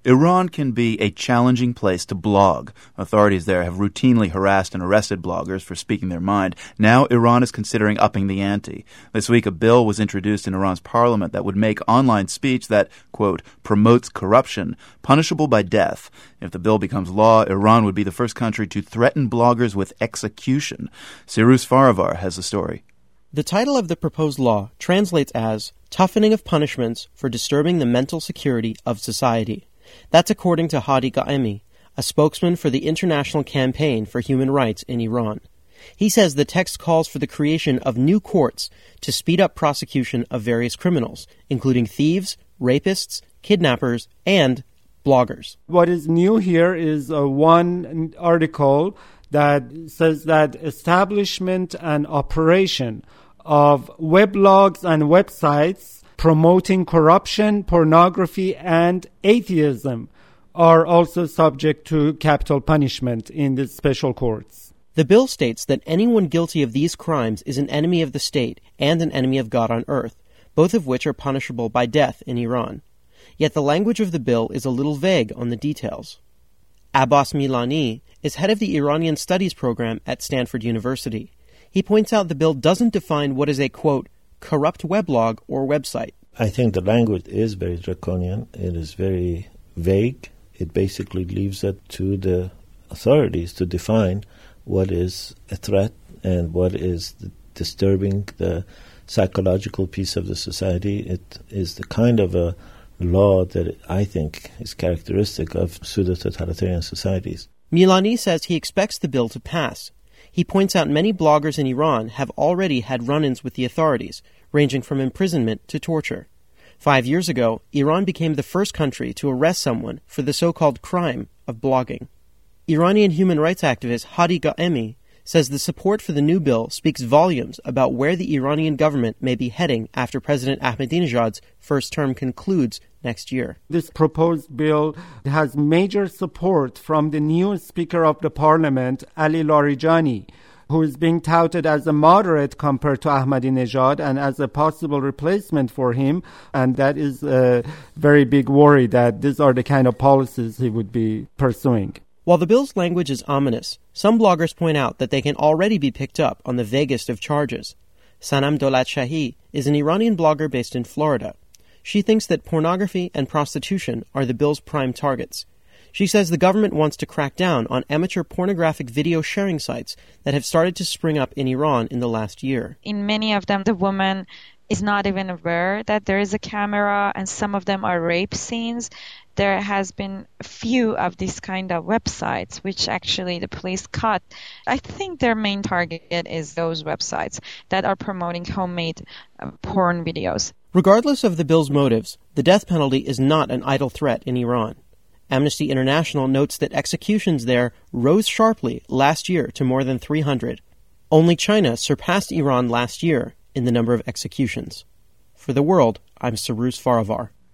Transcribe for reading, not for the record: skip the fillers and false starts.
Iran can be a challenging place to blog. Authorities there have routinely harassed and arrested bloggers for speaking their mind. Now Iran is considering upping the ante. This week, a bill was introduced in Iran's parliament that would make online speech that, quote, promotes corruption punishable by death. If the bill becomes law, Iran would be the first country to threaten bloggers with execution. Cyrus Farivar has the story. The title of the proposed law translates as Toughening of Punishments for Disturbing the Mental Security of Society. That's according to Hadi Ghaemi, a spokesman for the International Campaign for Human Rights in Iran. He says the text calls for the creation of new courts to speed up prosecution of various criminals, including thieves, rapists, kidnappers, and bloggers. What is new here is one article that says that establishment and operation of weblogs and websites promoting corruption, pornography, and atheism are also subject to capital punishment in the special courts. The bill states that anyone guilty of these crimes is an enemy of the state and an enemy of God on earth, both of which are punishable by death in Iran. Yet the language of the bill is a little vague on the details. Abbas Milani is head of the Iranian Studies program at Stanford University. He points out the bill doesn't define what is a, quote, corrupt weblog or website. I think the language is very draconian. It is very vague. It basically leaves it to the authorities to define what is a threat and what is disturbing the psychological peace of the society. It is the kind of a law that I think is characteristic of pseudo-totalitarian societies. Milani says he expects the bill to pass. He points out many bloggers in Iran have already had run-ins with the authorities, ranging from imprisonment to torture. 5 years ago, Iran became the first country to arrest someone for the so-called crime of blogging. Iranian human rights activist Hadi Ghaemi says the support for the new bill speaks volumes about where the Iranian government may be heading after President Ahmadinejad's first term concludes next year. This proposed bill has major support from the new Speaker of the Parliament, Ali Larijani, who is being touted as a moderate compared to Ahmadinejad and as a possible replacement for him. And that is a very big worry that these are the kind of policies he would be pursuing. While the bill's language is ominous, some bloggers point out that they can already be picked up on the vaguest of charges. Sanam Dolatshahi is an Iranian blogger based in Florida. She thinks that pornography and prostitution are the bill's prime targets. She says the government wants to crack down on amateur pornographic video sharing sites that have started to spring up in Iran in the last year. In many of them, the woman is not even aware that there is a camera, and some of them are rape scenes. There has been a few of these kind of websites which actually the police cut. I think their main target is those websites that are promoting homemade porn videos. Regardless of the bill's motives, the death penalty is not an idle threat in Iran. Amnesty International notes that executions there rose sharply last year to more than 300. Only China surpassed Iran last year in the number of executions. For The World, I'm Cyrus Farivar.